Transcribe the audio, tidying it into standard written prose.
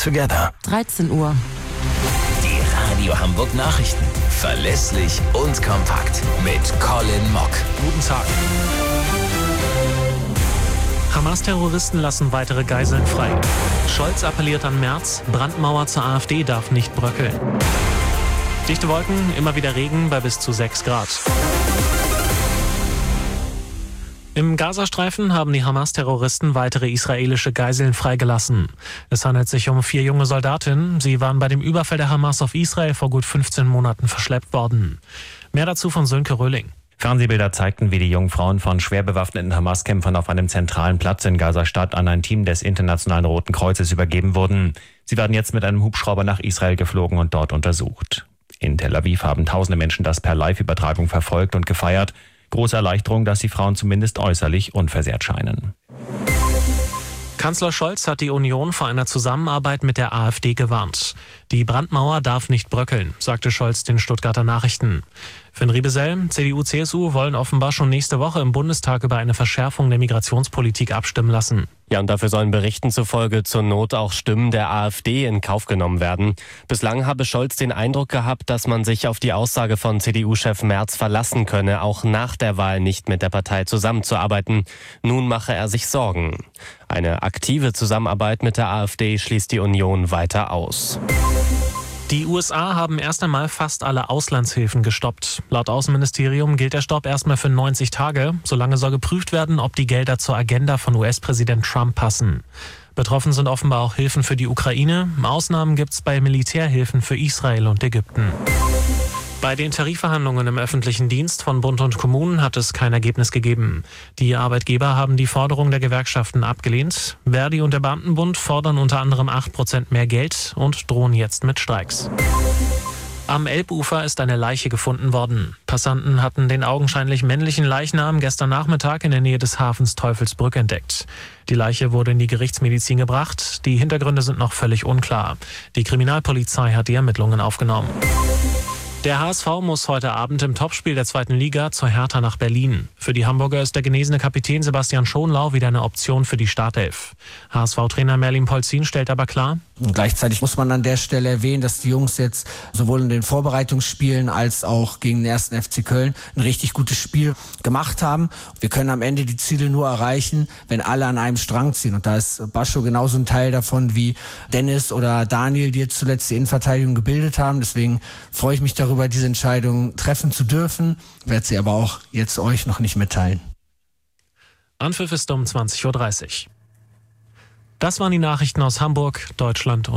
together. 13 Uhr. Die Radio Hamburg Nachrichten. Verlässlich und kompakt. Mit Colin Mock. Guten Tag. Hamas-Terroristen lassen weitere Geiseln frei. Scholz appelliert an Merz, Brandmauer zur AfD darf nicht bröckeln. Dichte Wolken, immer wieder Regen bei bis zu 6 Grad. Im Gazastreifen haben die Hamas-Terroristen weitere israelische Geiseln freigelassen. Es handelt sich um 4 junge Soldatinnen. Sie waren bei dem Überfall der Hamas auf Israel vor gut 15 Monaten verschleppt worden. Mehr dazu von Sönke Röhling. Fernsehbilder zeigten, wie die jungen Frauen von schwer bewaffneten Hamas-Kämpfern auf einem zentralen Platz in Gaza-Stadt an ein Team des Internationalen Roten Kreuzes übergeben wurden. Sie werden jetzt mit einem Hubschrauber nach Israel geflogen und dort untersucht. In Tel Aviv haben tausende Menschen das per Live-Übertragung verfolgt und gefeiert. Große Erleichterung, dass die Frauen zumindest äußerlich unversehrt scheinen. Kanzler Scholz hat die Union vor einer Zusammenarbeit mit der AfD gewarnt. Die Brandmauer darf nicht bröckeln, sagte Scholz den Stuttgarter Nachrichten. Finn Riebesell, CDU-CSU wollen offenbar schon nächste Woche im Bundestag über eine Verschärfung der Migrationspolitik abstimmen lassen. Ja, und dafür sollen Berichten zufolge zur Not auch Stimmen der AfD in Kauf genommen werden. Bislang habe Scholz den Eindruck gehabt, dass man sich auf die Aussage von CDU-Chef Merz verlassen könne, auch nach der Wahl nicht mit der Partei zusammenzuarbeiten. Nun mache er sich Sorgen. Eine aktive Zusammenarbeit mit der AfD schließt die Union weiter aus. Die USA haben erst einmal fast alle Auslandshilfen gestoppt. Laut Außenministerium gilt der Stopp erstmal für 90 Tage. Solange soll geprüft werden, ob die Gelder zur Agenda von US-Präsident Trump passen. Betroffen sind offenbar auch Hilfen für die Ukraine. Ausnahmen gibt es bei Militärhilfen für Israel und Ägypten. Bei den Tarifverhandlungen im öffentlichen Dienst von Bund und Kommunen hat es kein Ergebnis gegeben. Die Arbeitgeber haben die Forderung der Gewerkschaften abgelehnt. Verdi und der Beamtenbund fordern unter anderem 8% mehr Geld und drohen jetzt mit Streiks. Am Elbufer ist eine Leiche gefunden worden. Passanten hatten den augenscheinlich männlichen Leichnam gestern Nachmittag in der Nähe des Hafens Teufelsbrück entdeckt. Die Leiche wurde in die Gerichtsmedizin gebracht. Die Hintergründe sind noch völlig unklar. Die Kriminalpolizei hat die Ermittlungen aufgenommen. Der HSV muss heute Abend im Topspiel der 2. Liga zur Hertha nach Berlin. Für die Hamburger ist der genesene Kapitän Sebastian Schonlau wieder eine Option für die Startelf. HSV-Trainer Merlin Polzin stellt aber klar: Und gleichzeitig muss man an der Stelle erwähnen, dass die Jungs jetzt sowohl in den Vorbereitungsspielen als auch gegen den 1. FC Köln ein richtig gutes Spiel gemacht haben. Wir können am Ende die Ziele nur erreichen, wenn alle an einem Strang ziehen. Und da ist Bascho genauso ein Teil davon wie Dennis oder Daniel, die jetzt zuletzt die Innenverteidigung gebildet haben. Deswegen freue ich mich darüber, diese Entscheidung treffen zu dürfen. Werde sie aber auch jetzt euch noch nicht mitteilen. Anpfiff ist um 20:30 Uhr. Das waren die Nachrichten aus Hamburg, Deutschland und